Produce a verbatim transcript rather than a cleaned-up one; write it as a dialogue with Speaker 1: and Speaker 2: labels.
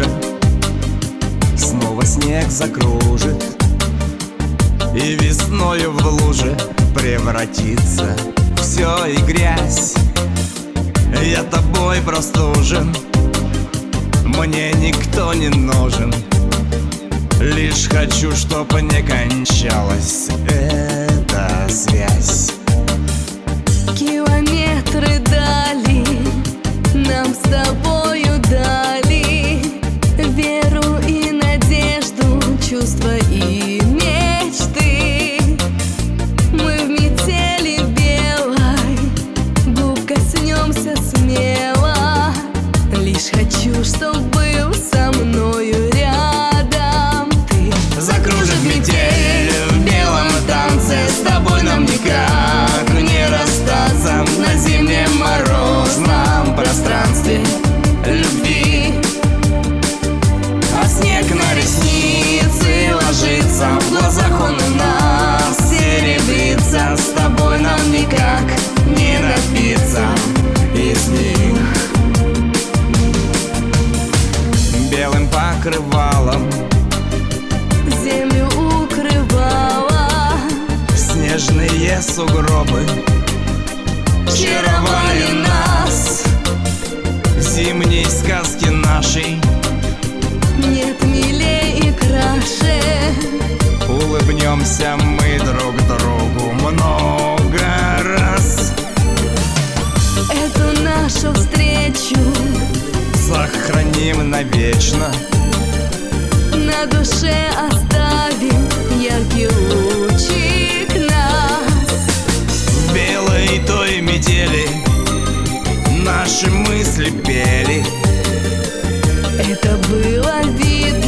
Speaker 1: луже, снова снег закружит, и весною в луже превратится все и грязь. Я тобой простужен, мне никто не нужен, лишь хочу, чтоб не кончалась эта связь.
Speaker 2: Километры дали нам с тобою дали веру и надежду, чувства и мечты. Мы в метели белой губ коснемся смело, лишь хочу, чтоб был со мною рядом ты.
Speaker 1: Закружит метель в белом танце, с тобой нам никак не расстаться на зимнем морозном пространстве любви. А снег на ресницы ложится, в глазах он у нас серебрится. С тобой нам никак не напиться из них. Белым покрывалом
Speaker 2: Землю укрывала,
Speaker 1: снежные сугробы
Speaker 2: чаровали нас.
Speaker 1: Зимней сказки нашей
Speaker 2: Нет милей и краше.
Speaker 1: улыбнемся мы друг другу много раз.
Speaker 2: Эту нашу встречу
Speaker 1: Сохраним навечно,
Speaker 2: на душе оставим яркий лучик нас.
Speaker 1: в белой той метели наши мысли пели.
Speaker 2: Это было видно.